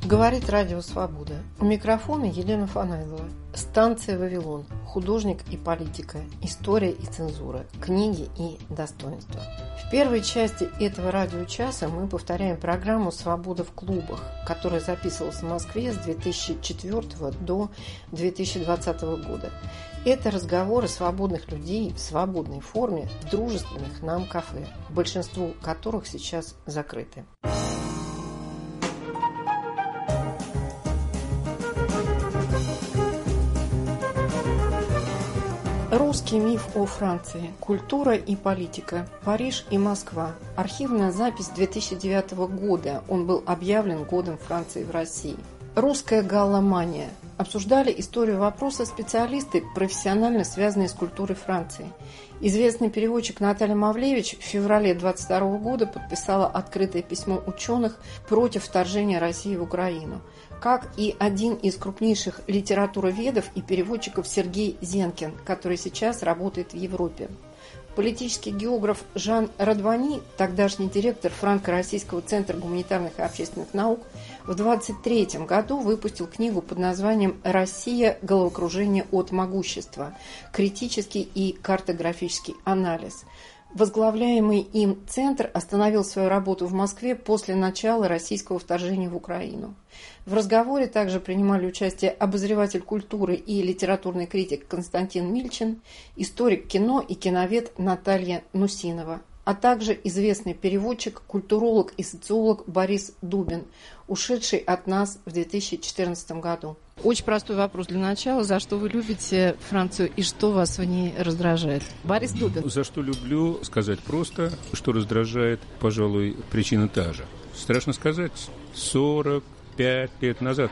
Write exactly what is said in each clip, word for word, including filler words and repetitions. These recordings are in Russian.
Говорит Радио Свобода. У микрофона Елена Фанайлова. Станция «Вавилон». Художник и политика. История и цензура. Книги и достоинства. В первой части этого радиочаса мы повторяем программу «Свобода в клубах», которая записывалась в Москве с две тысячи четвёртого до две тысячи двадцатого года. Это разговоры свободных людей в свободной форме в дружественных нам кафе, большинство которых сейчас закрыты. Русский миф о Франции. Культура и политика. Париж и Москва. Архивная запись две тысячи девятого года. Он был объявлен годом Франции в России. Русская галломания. Обсуждали историю вопроса специалисты, профессионально связанные с культурой Франции. Известный переводчик Наталья Мавлевич в феврале двадцать второго года подписала открытое письмо ученых против вторжения России в Украину. Как и один из крупнейших литературоведов и переводчиков Сергей Зенкин, который сейчас работает в Европе. Политический географ Жан Радвани, тогдашний директор Франко-Российского центра гуманитарных и общественных наук, в двадцать третьем году выпустил книгу под названием «Россия. Головокружение от могущества. Критический и картографический анализ». Возглавляемый им центр остановил свою работу в Москве после начала российского вторжения в Украину. В разговоре также принимали участие обозреватель культуры и литературный критик Константин Мильчин, историк кино и киновед Наталья Нусинова, а также известный переводчик, культуролог и социолог Борис Дубин, ушедший от нас в две тысячи четырнадцатом году. Очень простой вопрос для начала. За что вы любите Францию и что вас в ней раздражает? Борис Дубин. За что люблю, сказать просто. Что раздражает, пожалуй, причина та же. Страшно сказать, сорок пять лет назад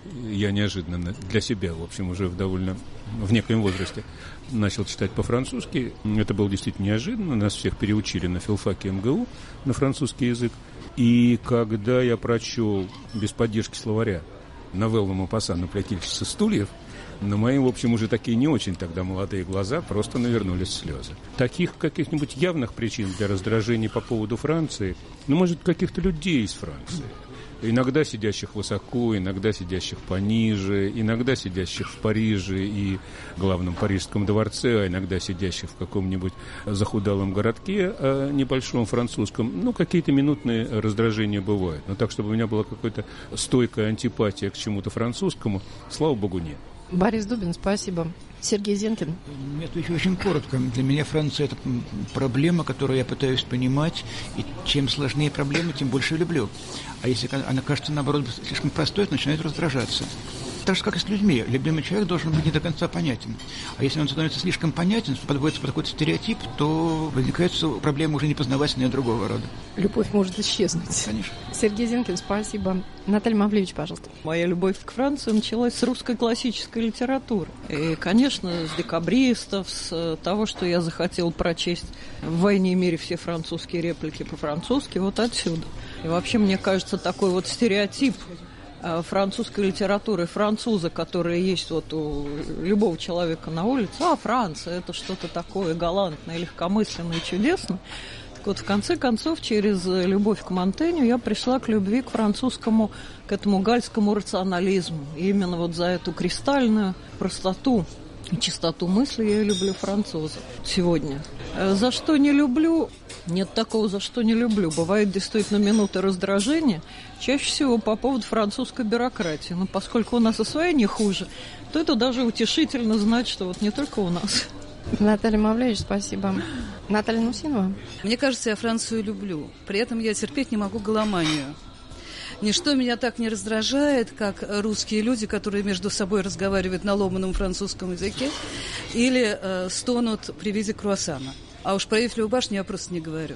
я неожиданно для себя, в общем, уже в довольно в некоем возрасте начал читать по-французски. Это было действительно неожиданно. Нас всех переучили на филфаке эм гэ у на французский язык. И когда я прочел без поддержки словаря новеллу Мопассана «Плетильщица стульев», на мои, в общем, уже такие не очень тогда молодые глаза просто навернулись слезы. Таких каких-нибудь явных причин для раздражения по поводу Франции, ну, может, каких-то людей из Франции. Иногда сидящих высоко, иногда сидящих пониже, иногда сидящих в Париже и главном парижском дворце, а иногда сидящих в каком-нибудь захудалом городке небольшом французском. Ну, какие-то минутные раздражения бывают. Но так, чтобы у меня была какая-то стойкая антипатия к чему-то французскому, слава богу, нет. Борис Дубин, спасибо. Сергей Зенкин. Это еще очень коротко. Для меня Франция – это проблема, которую я пытаюсь понимать, и чем сложнее проблема, тем больше люблю. А если она кажется, наоборот, слишком простой, то начинает раздражаться. Так же, как и с людьми. Любимый человек должен быть не до конца понятен. А если он становится слишком понятен, подводится под какой-то стереотип, то возникает проблема уже непознавательная другого рода. Любовь может исчезнуть. Конечно. Сергей Зенкин, спасибо. Наталья Мавлевич, пожалуйста. Моя любовь к Франции началась с русской классической литературы. И, конечно, с декабристов, с того, что я захотела прочесть в «Войне и мире» все французские реплики по-французски, вот отсюда. И вообще, мне кажется, такой вот стереотип французской литературы, француза, которые есть вот у любого человека на улице, а Франция – это что-то такое галантное, легкомысленное и чудесное. Так вот, в конце концов, через любовь к Монтенью я пришла к любви к французскому, к этому гальскому рационализму. И именно вот за эту кристальную простоту и чистоту мысли я люблю французов сегодня. За что не люблю? Нет такого, за что не люблю. Бывают действительно минуты раздражения, чаще всего по поводу французской бюрократии. Но поскольку у нас и свои не хуже, то это даже утешительно знать, что вот не только у нас. Наталья Мавлевич, спасибо. Наталья Нусинова. Мне кажется, я Францию люблю. При этом я терпеть не могу галломанию. Ничто меня так не раздражает, как русские люди, которые между собой разговаривают на ломаном французском языке или э, стонут при виде круассана. А уж про Эйфелеву башню я просто не говорю.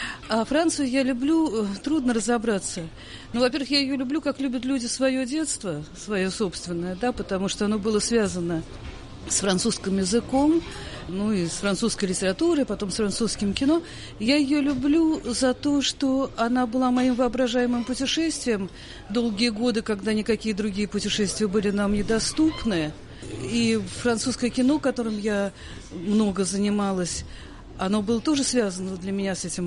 А Францию я люблю, трудно разобраться. Ну, во-первых, я ее люблю, как любят люди свое детство, свое собственное, да, потому что оно было связано с французским языком, ну и с французской литературой, потом с французским кино. Я ее люблю за то, что она была моим воображаемым путешествием долгие годы, когда никакие другие путешествия были нам недоступны. И французское кино, которым я много занималась, оно было тоже связано для меня с этим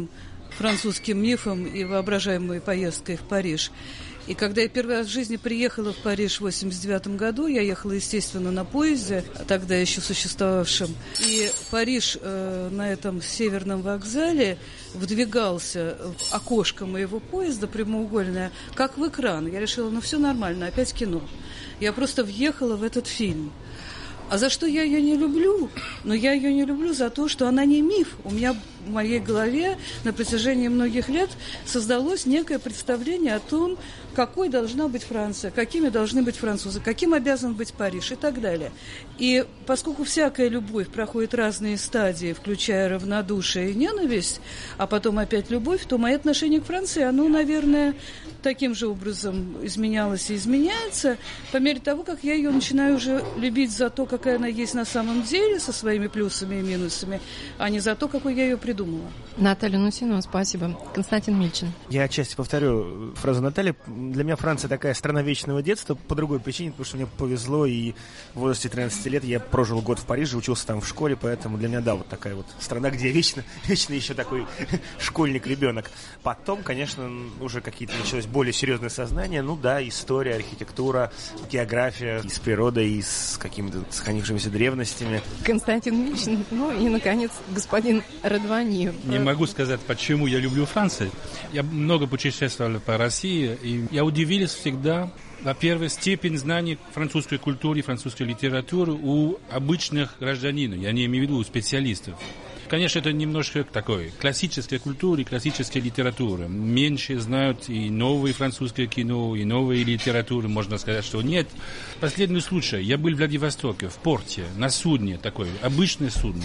французским мифом и воображаемой поездкой в Париж. И когда я первый раз в жизни приехала в Париж в восемьдесят девятом году, я ехала, естественно, на поезде, тогда еще существовавшем, и Париж э, на этом северном вокзале вдвигался в окошко моего поезда прямоугольное, как в экран. Я решила, ну все нормально, опять кино. Я просто въехала в этот фильм. А за что я ее не люблю? Но я ее не люблю за то, что она не миф. У меня в моей голове на протяжении многих лет создалось некое представление о том, какой должна быть Франция, какими должны быть французы, каким обязан быть Париж и так далее. И поскольку всякая любовь проходит разные стадии, включая равнодушие и ненависть, а потом опять любовь, то мое отношение к Франции, оно, наверное, таким же образом изменялось и изменяется по мере того, как я ее начинаю уже любить за то, какая она есть на самом деле, со своими плюсами и минусами, а не за то, какой я ее придумала. Наталья Нусинова, спасибо. Константин Мильчин. Я отчасти повторю фразу Натальи. Для меня Франция такая страна вечного детства по другой причине, потому что мне повезло, и в возрасте тринадцати лет я прожил год в Париже, учился там в школе, поэтому для меня, да, вот такая вот страна, где я вечно, вечно еще такой школьник-ребенок. Потом, конечно, уже какие-то началось более серьезное сознание, ну да, история, архитектура, география, и с природой, и с какими-то сохранившимися древностями. Константин Мильчин, ну и, наконец, господин Радваниев. Не могу сказать, почему я люблю Францию. Я много путешествовал по России, и я удивился всегда, во-первых, степень знаний французской культуры, французской литературы у обычных гражданинов, я не имею в виду у специалистов. Конечно, это немножко такой классической культуры, классической литературы. Меньше знают и новое французское кино, и новые литературы, можно сказать, что нет. Последний случай, я был в Владивостоке, в порте, на судне такой, обычное судно.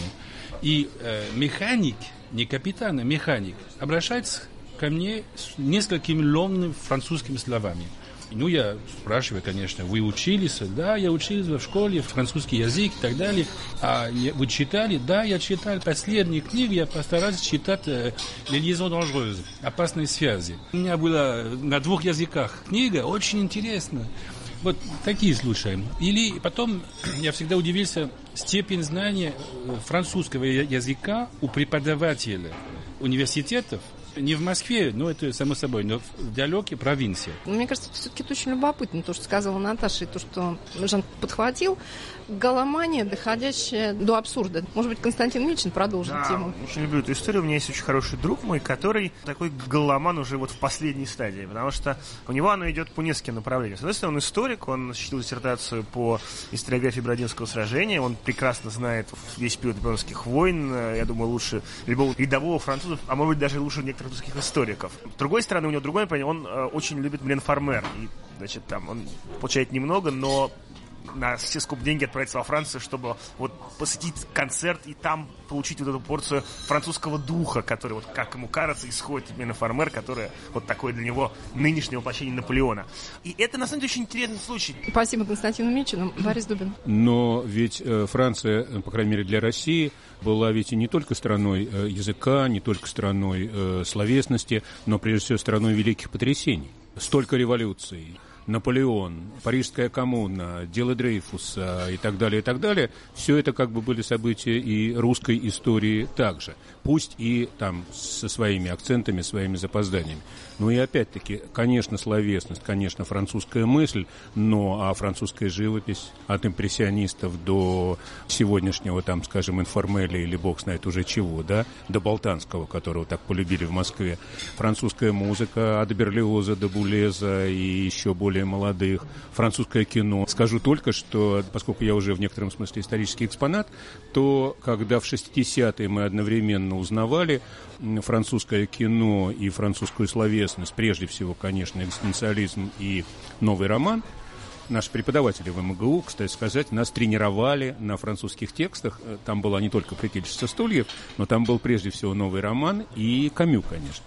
И э, механик, не капитан, а механик, обращается ко мне с несколькими ломными французскими словами. Ну, я спрашиваю, конечно, вы учились? Да, я учился в школе, французский язык и так далее. А вы читали? Да, я читал. Последние книги я постарался читать «Les liaisons dangereuses», «Опасные связи». У меня была на двух языках книга, очень интересно. Вот такие случаи. Или потом я всегда удивился степень знания французского языка у преподавателя университетов. Не в Москве, но это само собой, но в далекой провинции. Мне кажется, все-таки это очень любопытно, то, что сказала Наташа, и то, что Жан подхватил. Галомания, доходящая до абсурда. Может быть, Константин Мильчин продолжит да, тему. Очень люблю эту историю. У меня есть очень хороший друг мой, который такой галоман уже вот в последней стадии, потому что у него оно идет по нескольким направлениям. С одной стороны, он историк, он защитил диссертацию по историографии Бородинского сражения, он прекрасно знает весь период наполеоновских войн, я думаю, лучше любого рядового француза, а может быть, даже лучше некоторых русских историков. С другой стороны, у него другое направление, он э, очень любит Милен Фармер, и, значит, там он получает немного, но на все скуп деньги отправиться во Францию, чтобы вот посетить концерт и там получить вот эту порцию французского духа, который, вот как ему кажется, исходит от Милена Фармер, которая вот такое для него нынешнее воплощение Наполеона. И это, на самом деле, очень интересный случай. Спасибо Константину Мильчину. Борис Дубин. Но ведь Франция, по крайней мере для России, была ведь и не только страной языка, не только страной словесности, но прежде всего страной великих потрясений. Столько революций. Наполеон, Парижская коммуна, дело Дрейфуса и так далее, и так далее. Все это как бы были события и русской истории также. Пусть и там со своими акцентами, своими запозданиями. Ну и опять-таки, конечно, словесность, конечно, французская мысль, но а французская живопись от импрессионистов до сегодняшнего, там, скажем, информеля или бог знает уже чего, да, до Болтанского, которого так полюбили в Москве. Французская музыка от Берлиоза до Булеза и еще более молодых. Французское кино. Скажу только, что, поскольку я уже в некотором смысле исторический экспонат, то когда в шестидесятые мы одновременно узнавали французское кино и французскую словесность, прежде всего, конечно, экзистенциализм и новый роман, наши преподаватели в МГУ, кстати сказать, нас тренировали на французских текстах. Там была не только «Плетельщица стульев», но там был прежде всего новый роман и Камю, конечно.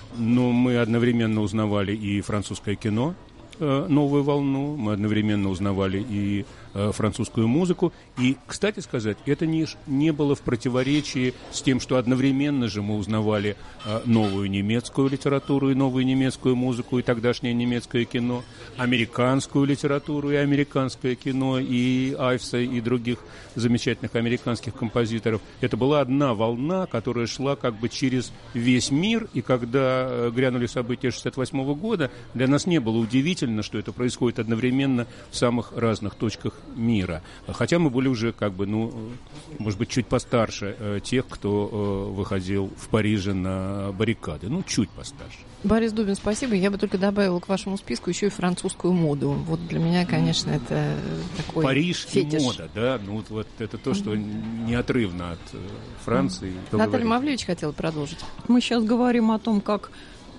Но мы одновременно узнавали и французское кино, новую волну, мы одновременно узнавали и э, французскую музыку. И, кстати сказать, это не, не было в противоречии с тем, что одновременно же мы узнавали э, новую немецкую литературу и новую немецкую музыку, и тогдашнее немецкое кино, американскую литературу и американское кино, и Айвса, и других замечательных американских композиторов. Это была одна волна, которая шла как бы через весь мир, и когда грянули события шестьдесят восьмого года, для нас не было удивительно, что это происходит одновременно в самых разных точках мира. Хотя мы были уже как бы, ну, может быть, чуть постарше э, тех, кто э, выходил в Париже на баррикады. Ну, чуть постарше. Борис Дубин, спасибо. Я бы только добавила к вашему списку еще и французскую моду. Вот для меня, конечно, это такой Париж фетиш. И мода, да? Ну, вот это то, что неотрывно от Франции. Mm-hmm. Наталья Мавлевич хотела продолжить. Мы сейчас говорим о том, как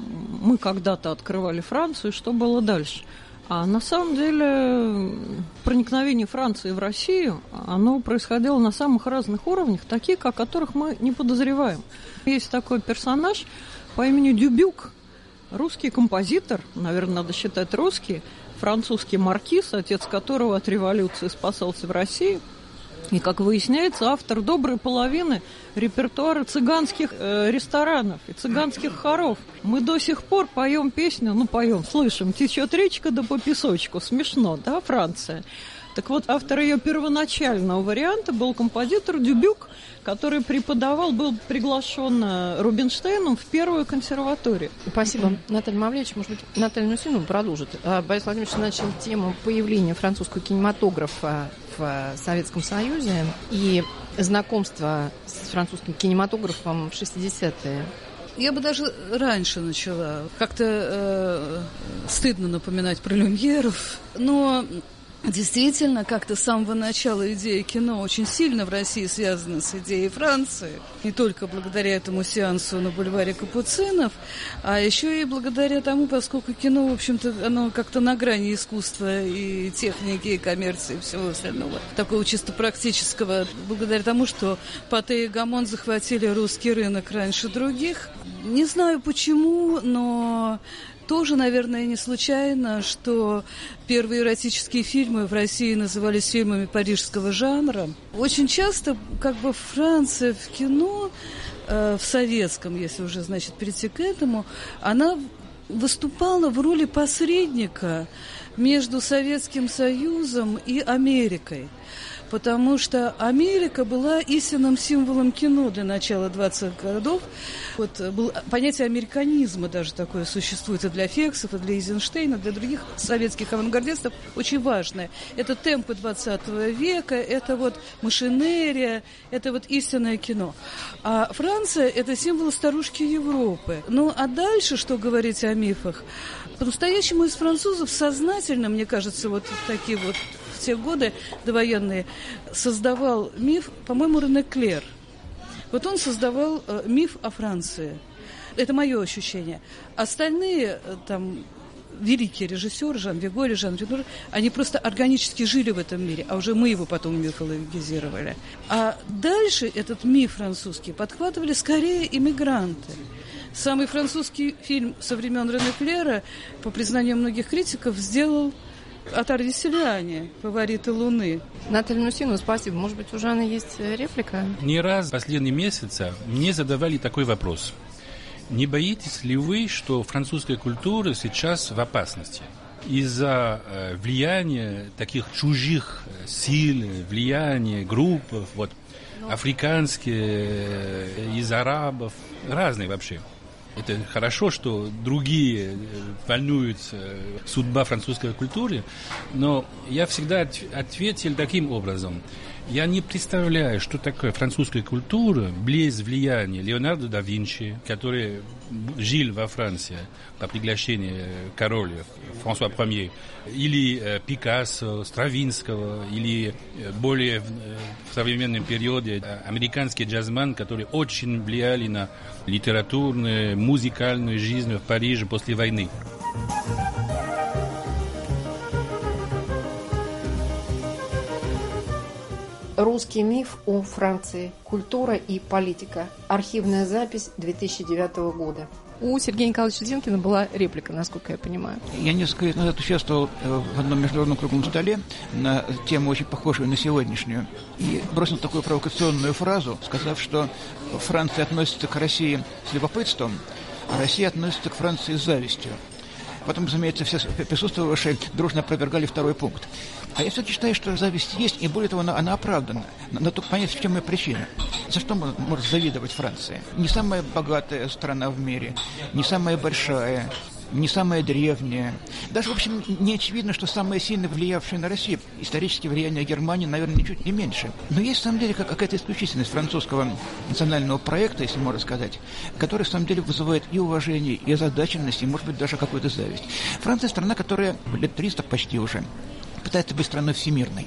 мы когда-то открывали Францию, что было дальше. А на самом деле проникновение Франции в Россию, оно происходило на самых разных уровнях, таких, о которых мы не подозреваем. Есть такой персонаж по имени Дюбюк, русский композитор, наверное, надо считать русский, французский маркиз, отец которого от революции спасался в России. И, как выясняется, автор доброй половины репертуара цыганских э, ресторанов и цыганских хоров. Мы до сих пор поем песню, ну, поем, слышим, «Течет речка да по песочку». Смешно, да, Франция? Так вот, автор ее первоначального варианта был композитор Дюбюк, который преподавал, был приглашен Рубинштейном в первую консерваторию. Спасибо, Наталья Мавлевич. Может быть, Наталья Нусинова продолжит. Борис Владимирович начал тему появления французского кинематографа в Советском Союзе и знакомства с французским кинематографом в шестидесятые. Я бы даже раньше начала. Как-то э, стыдно напоминать про люмьеров, но... Действительно, как-то с самого начала идея кино очень сильно в России связана с идеей Франции. Не только благодаря этому сеансу на бульваре Капуцинов, а еще и благодаря тому, поскольку кино, в общем-то, оно как-то на грани искусства и техники, и коммерции, и всего остального. Такого чисто практического. Благодаря тому, что Патэ и Гамон захватили русский рынок раньше других. Не знаю почему, но... Тоже, наверное, не случайно, что первые эротические фильмы в России назывались фильмами парижского жанра. Очень часто, как бы, Франция в кино, э, в советском, если уже, значит, перейти к этому, она выступала в роли посредника между Советским Союзом и Америкой. Потому что Америка была истинным символом кино для начала двадцатых годов. Вот был, понятие американизма даже такое существует и для Фексов, и для Эйзенштейна, для других советских авангардистов, очень важное. Это темпы двадцатого века, это вот машинерия, это вот истинное кино. А Франция – это символ старушки Европы. Ну, а дальше, что говорить о мифах? По-настоящему из французов сознательно, мне кажется, вот такие вот в те годы довоенные, создавал миф, по-моему, Рене Клер. Вот он создавал э, миф о Франции. Это мое ощущение. Остальные э, там великие режиссеры, Жан Виго, Жан Ренуар, они просто органически жили в этом мире, а уже мы его потом мифологизировали. А дальше этот миф французский подхватывали скорее иммигранты. Самый французский фильм со времен Рене Клера, по признанию многих критиков, сделал «Отар Веселяне», «Фавориты Луны». Наталья Нусинова, спасибо. Может быть, у Жанны есть реплика? Не раз в последние месяцы мне задавали такой вопрос. Не боитесь ли вы, что французская культура сейчас в опасности? Из-за э, влияния таких чужих сил, влияния групп, вот, африканские, э, из арабов, разные вообще. Это хорошо, что другие волнуются судьба французской культуры, но я всегда ответил таким образом. Я не представляю, что такое французская культура без влияния Леонардо да Винчи, который жил во Франции по приглашению короля Франсуа Первого, или Пикассо, Стравинского, или более в современном периоде американский джазмен, которые очень влияли на литературную, музыкальную жизнь в Париже после войны. Русский миф о Франции. Культура и политика. Архивная запись две тысячи девятого года. У Сергея Николаевича Зенкина была реплика, насколько я понимаю. Я несколько лет назад участвовал в одном международном круглом столе на тему, очень похожую на сегодняшнюю, и бросил такую провокационную фразу, сказав, что Франция относится к России с любопытством, а Россия относится к Франции с завистью. Потом, разумеется, все присутствовавшие дружно опровергали второй пункт. А я все-таки считаю, что зависть есть, и более того, она, она оправдана. Надо только понять, в чем ее причина. За что можно, может завидовать Франция? Не самая богатая страна в мире, не самая большая, не самая древняя. Даже, в общем, не очевидно, что самое сильно влиявшее на Россию. Исторически влияние Германии, наверное, ничуть не меньше. Но есть, на самом деле, какая-то исключительность французского национального проекта, если можно сказать, который, на самом деле, вызывает и уважение, и озадаченность, и, может быть, даже какую-то зависть. Франция – страна, которая лет триста почти уже пытается быть страной всемирной.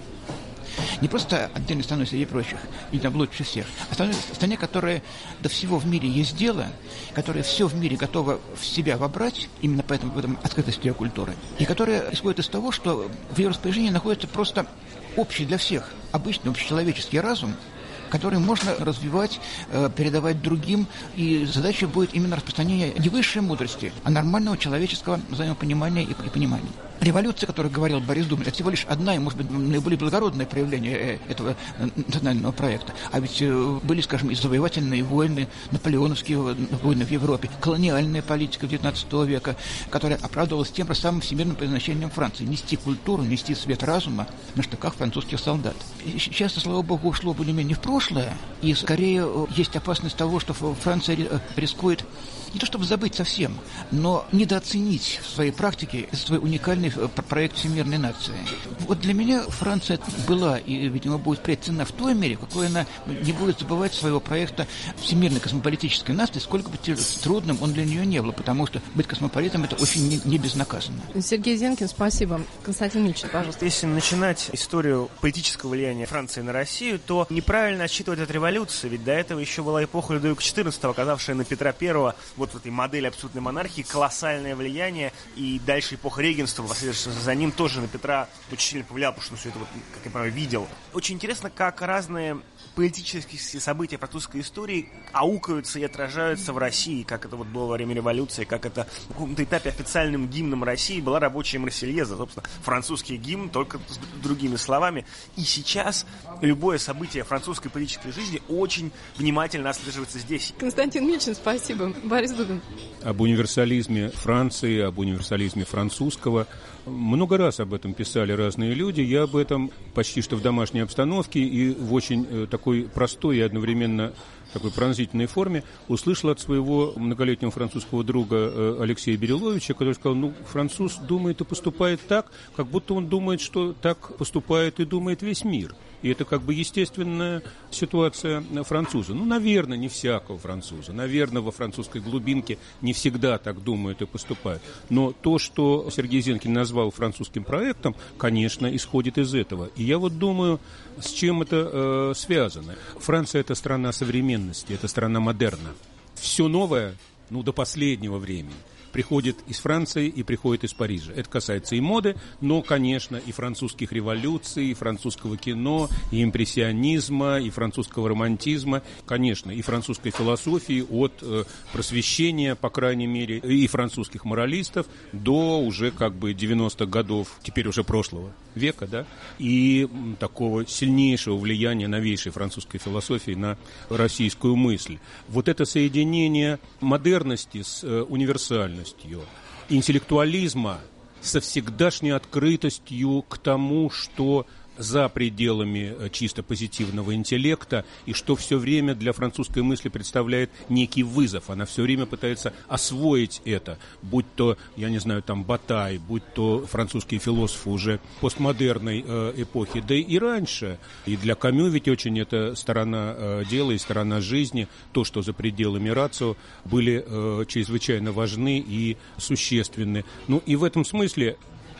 Не просто отдельной страной среди прочих, и там лучше всех, а страной, стране, которая до всего в мире есть дело, которая все в мире готова в себя вобрать, именно поэтому в этом открытость ее культуры, и которая исходит из того, что в ее распоряжении находится просто общий для всех, обычный общечеловеческий разум, который можно развивать, передавать другим, и задача будет именно распространение не высшей мудрости, а нормального человеческого взаимопонимания и, и понимания. Революция, о которой говорил Борис Думин, это всего лишь одна и, может быть, наиболее благородное проявление этого национального проекта. А ведь были, скажем, и завоевательные войны, наполеоновские войны в Европе, колониальная политика девятнадцатого века, которая оправдывалась тем же самым всемирным предназначением Франции – нести культуру, нести свет разума на штыках французских солдат. Сейчас, слава богу, ушло более-менее в прошлое, и скорее есть опасность того, что Франция рискует не то чтобы забыть совсем, но недооценить в своей практике свой уникальный проект всемирной нации. Вот для меня Франция была и, видимо, будет впредь ценна в той мере, какой она не будет забывать своего проекта всемирной космополитической нации, сколько бы трудным он для нее не был, потому что быть космополитом – это очень не, не безнаказанно. Сергей Зенкин, спасибо. Константин Мильчин, пожалуйста. Если начинать историю политического влияния Франции на Россию, то неправильно отсчитывать от революции, ведь до этого еще была эпоха Людовика четырнадцатого, оказавшая на Петра Первого вот в этой модели абсолютной монархии колоссальное влияние, и дальше эпоха регенства, последовательно за ним тоже на Петра очень сильно повлиял, потому что он все это, вот, как я понимаю, видел. Очень интересно, как разные политические события французской истории аукаются и отражаются в России, как это вот было во время революции, как это в каком-то этапе официальным гимном России была рабочая Марсельеза, собственно, французский гимн, только с другими словами. И сейчас любое событие французской политической жизни очень внимательно отслеживается здесь. Константин Мильчин, спасибо. Борис Дубин. Об универсализме Франции, об универсализме французского много раз об этом писали разные люди. Я об этом почти что в домашней обстановке и в очень э, такой простой и одновременно такой пронзительной форме услышал от своего многолетнего французского друга э, Алексея Бериловича, который сказал, ну, француз думает и поступает так, как будто он думает, что так поступает и думает весь мир. И это как бы естественная ситуация француза. Ну, наверное, не всякого француза. Наверное, во французской глубинке не всегда так думают и поступают. Но то, что Сергей Зенкин назвал французским проектом, конечно, исходит из этого. И я вот думаю, с чем это э, связано. Франция – это страна современности, это страна модерна. Все новое, ну, до последнего времени приходит из Франции и приходит из Парижа. Это касается и моды, но, конечно, и французских революций, и французского кино, и импрессионизма, и французского романтизма, конечно, и французской философии от э, просвещения, по крайней мере, и французских моралистов до уже как бы девяностых годов, теперь уже прошлого века, да, и м, такого сильнейшего влияния новейшей французской философии на российскую мысль. Вот это соединение модерности с э, универсальностью, интеллектуализма со всегдашней открытостью к тому, что за пределами чисто позитивного интеллекта, и что все время для французской мысли представляет некий вызов. Она все время пытается освоить это, будь то, я не знаю, там Батай, будь то французские философы уже постмодерной э, эпохи, да и раньше. И для Камю ведь очень эта сторона э, дела и сторона жизни, то, что за пределами рацио, были э, чрезвычайно важны и существенны. Ну и в этом смысле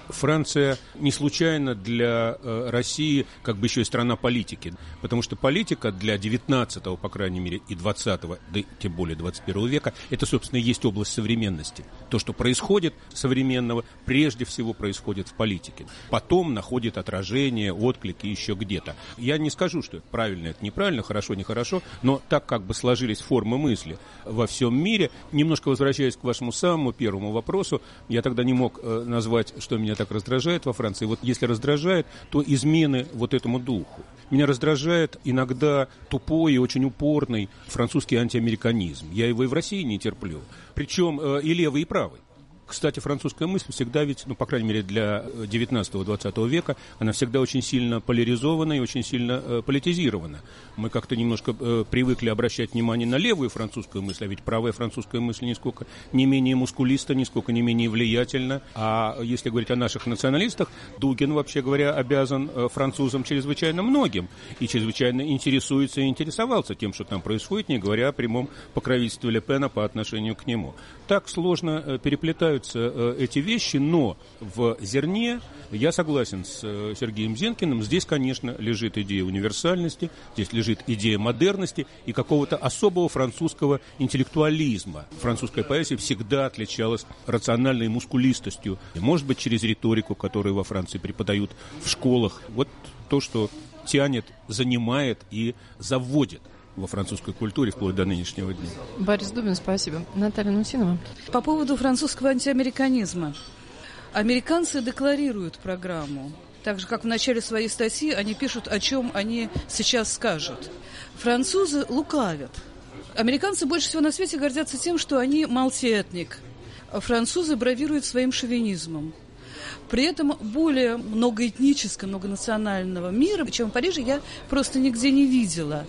Франция не случайно для э, России как бы еще и страна политики, потому что политика для девятнадцатого, по крайней мере, и двадцатого, да и тем более двадцать первого века, это, собственно, и есть область современности. То, что происходит современного, прежде всего происходит в политике. Потом находит отражение, отклики еще где-то. Я не скажу, что это правильно, это неправильно, хорошо, нехорошо, но так как бы сложились формы мысли во всем мире. Немножко возвращаясь к вашему самому первому вопросу, я тогда не мог э, назвать, что меня так раздражает во Франции. Вот если раздражает, то измены вот этому духу. Меня раздражает иногда тупой и очень упорный французский антиамериканизм. Я его и в России не терплю. Причем э, и левый, и правый. Кстати, французская мысль всегда ведь, ну, по крайней мере, для девятнадцатого-двадцатого века, она всегда очень сильно поляризована и очень сильно э, политизирована. Мы как-то немножко э, привыкли обращать внимание на левую французскую мысль, а ведь правая французская мысль нисколько не менее мускулиста, нисколько не менее влиятельна. А если говорить о наших националистах, Дугин, вообще говоря, обязан э, французам чрезвычайно многим и чрезвычайно интересуется и интересовался тем, что там происходит, не говоря о прямом покровительстве Ле Пена по отношению к нему. Так сложно э, переплетаются эти вещи, но в зерне я согласен с Сергеем Зенкиным. Здесь, конечно, лежит идея универсальности, здесь лежит идея модерности и какого-то особого французского интеллектуализма. Французская поэзия всегда отличалась рациональной мускулистостью. И, может быть, через риторику, которую во Франции преподают в школах. Вот то, что тянет, занимает и заводит во французской культуре вплоть до нынешнего дня. Борис Дубин, спасибо. Наталья Нусинова. По поводу французского антиамериканизма. Американцы декларируют программу. Так же, как в начале своей статьи они пишут, о чем они сейчас скажут. Французы лукавят. Американцы больше всего на свете гордятся тем, что они мультиэтник. Французы бравируют своим шовинизмом. При этом более многоэтнического, многонационального мира, чем в Париже, я просто нигде не видела.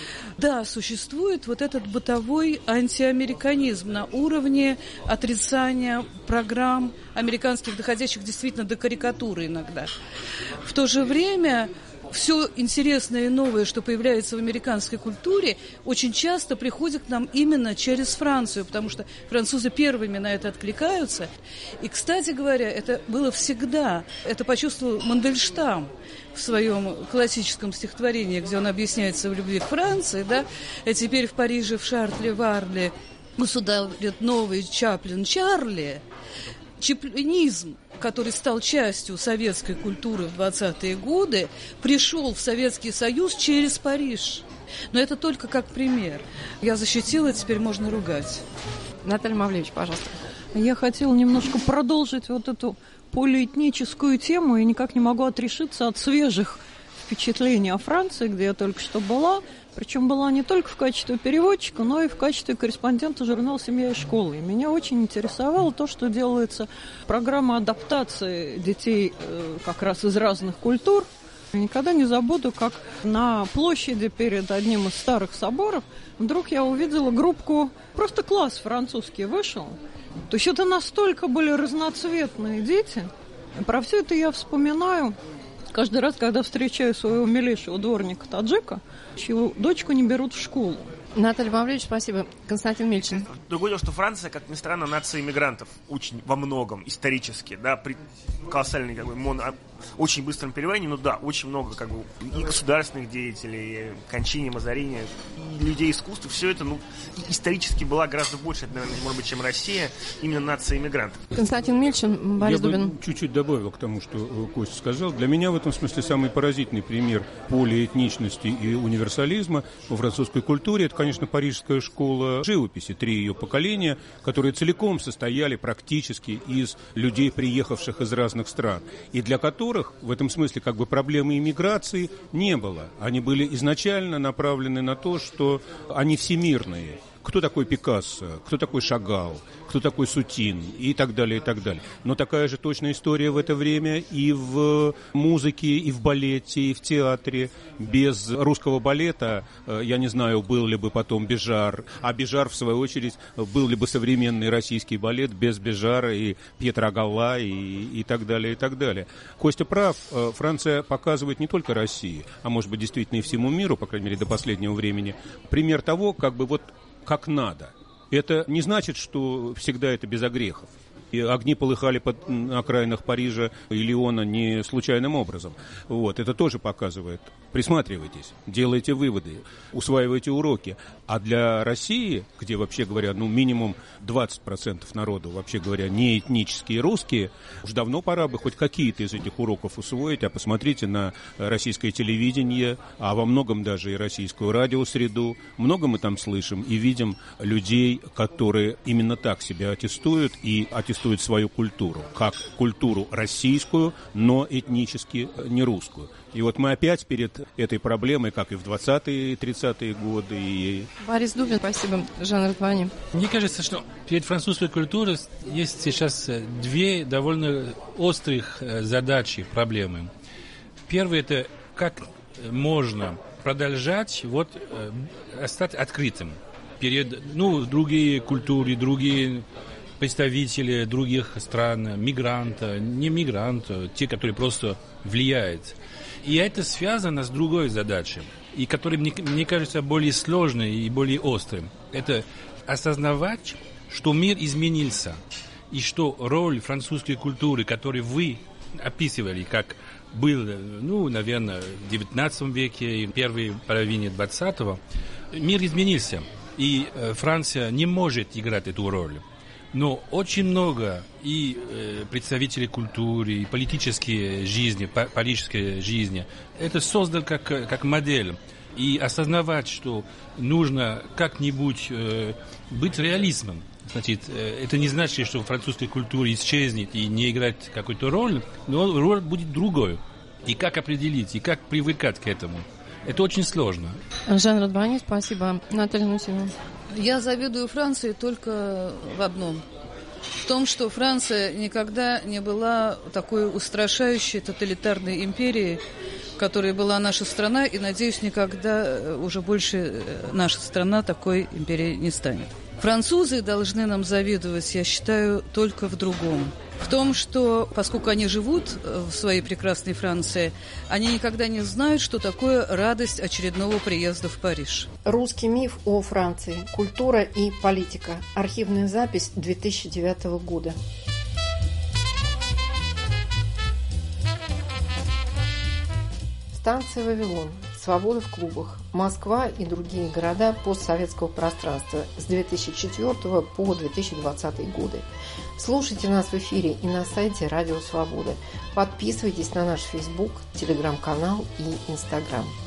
Да, существует вот этот бытовой антиамериканизм на уровне отрицания программ американских, доходящих действительно до карикатуры иногда. В то же время все интересное и новое, что появляется в американской культуре, очень часто приходит к нам именно через Францию, потому что французы первыми на это откликаются. И, кстати говоря, это было всегда. Это почувствовал Мандельштам в своем классическом стихотворении, где он объясняется в любви к Франции, да, и теперь в Париже, в Шартле, в Арле государит новый Чаплин Чарли. Чаплинизм, который стал частью советской культуры в двадцатые годы, пришел в Советский Союз через Париж. Но это только как пример. Я защитила, теперь можно ругать. Наталья Мавлевич, пожалуйста. Я хотела немножко продолжить вот эту полиэтническую тему и никак не могу отрешиться от свежих впечатлений о Франции, где я только что была. Причем была не только в качестве переводчика, но и в качестве корреспондента журнала «Семья и школа». И меня очень интересовало то, что делается программа адаптации детей э, как раз из разных культур. Я никогда не забуду, как на площади перед одним из старых соборов вдруг я увидела группку, просто класс французский вышел. То есть это настолько были разноцветные дети. И про все это я вспоминаю каждый раз, когда встречаю своего милейшего дворника таджика, чью дочку не берут в школу. Наталья Мавлевич, спасибо. Константин Мильчин. Другое дело, что Франция, как ни странно, нация иммигрантов очень во многом исторически, да, при колоссальной, как бы, моно, очень быстром переливании, но да, очень много, как бы, и государственных деятелей, и Кончини, Мазарини, и людей искусства, все это, ну, исторически была гораздо больше, наверное, может быть, чем Россия, именно нация иммигрантов. Константин Мильчин, Борис Я Дубин. бы чуть-чуть добавил к тому, что Костя сказал. Для меня в этом смысле самый поразительный пример полиэтничности и универсализма во французской культуре — это, конечно, парижская школа живописи, три ее поколения, которые целиком состояли практически из людей, приехавших из разных стран, и для которых в этом смысле как бы проблемы иммиграции не было. Они были изначально направлены на то, что они всемирные. Кто такой Пикассо, кто такой Шагал, кто такой Сутин и так далее, и так далее. Но такая же точная история в это время и в музыке, и в балете, и в театре. Без русского балета, я не знаю, был ли бы потом Бежар, а Бежар, в свою очередь, был ли бы современный российский балет без Бежара и Пьетро Галла и, и так далее, и так далее. Костя прав, Франция показывает не только России, а может быть действительно и всему миру, по крайней мере до последнего времени, пример того, как бы вот как надо. Это не значит, что всегда это без огрехов. И огни полыхали под, на окраинах Парижа и Лиона не случайным образом. Вот, это тоже показывает. Присматривайтесь, делайте выводы, усваивайте уроки. А для России, где, вообще говоря, ну, минимум двадцать процентов народу, вообще говоря, не этнические русские, уж давно пора бы хоть какие-то из этих уроков усвоить. А посмотрите на российское телевидение, а во многом даже и российскую радиосреду. Много мы там слышим и видим людей, которые именно так себя аттестуют и аттестуют свою культуру, как культуру российскую, но этнически не русскую. И вот мы опять перед этой проблемой, как и в двадцатые и тридцатые годы. И... Борис Дубин, спасибо. Жан Радвани. Мне кажется, что перед французской культурой есть сейчас две довольно острых задачи, проблемы. Первое – это как можно продолжать вот, остаться открытым перед ну, другие культуры, другие представители других стран, мигранта, не мигранта, те, которые просто влияют. И это связано с другой задачей, и которая, мне, мне кажется, более сложной и более острой. Это осознавать, что мир изменился, и что роль французской культуры, которую вы описывали, как был, ну, наверное, в девятнадцатом веке и первой половине двадцатого, мир изменился, и Франция не может играть эту роль. Но очень много и э, представителей культуры, и политической жизни, парижской жизни, это создано как, как модель. И осознавать, что нужно как-нибудь э, быть реалистом. Значит, э, это не значит, что французская культура исчезнет и не играет какую-то роль, но роль будет другой. И как определить, и как привыкать к этому. Это очень сложно. Жан Радвани, спасибо. Наталья Нусина. Я завидую Франции только в одном. В том, что Франция никогда не была такой устрашающей тоталитарной империей, которой была наша страна, и, надеюсь, никогда уже больше наша страна такой империей не станет. Французы должны нам завидовать, я считаю, только в другом. В том, что, поскольку они живут в своей прекрасной Франции, они никогда не знают, что такое радость очередного приезда в Париж. Русский миф о Франции. Культура и политика. Архивная запись две тысячи девятого года. Станция «Вавилон». Свобода в клубах. Москва и другие города постсоветского пространства с две тысячи четвёртого по две тысячи двадцатый годы. Слушайте нас в эфире и на сайте Радио Свобода. Подписывайтесь на наш Facebook, Телеграм-канал и Инстаграм.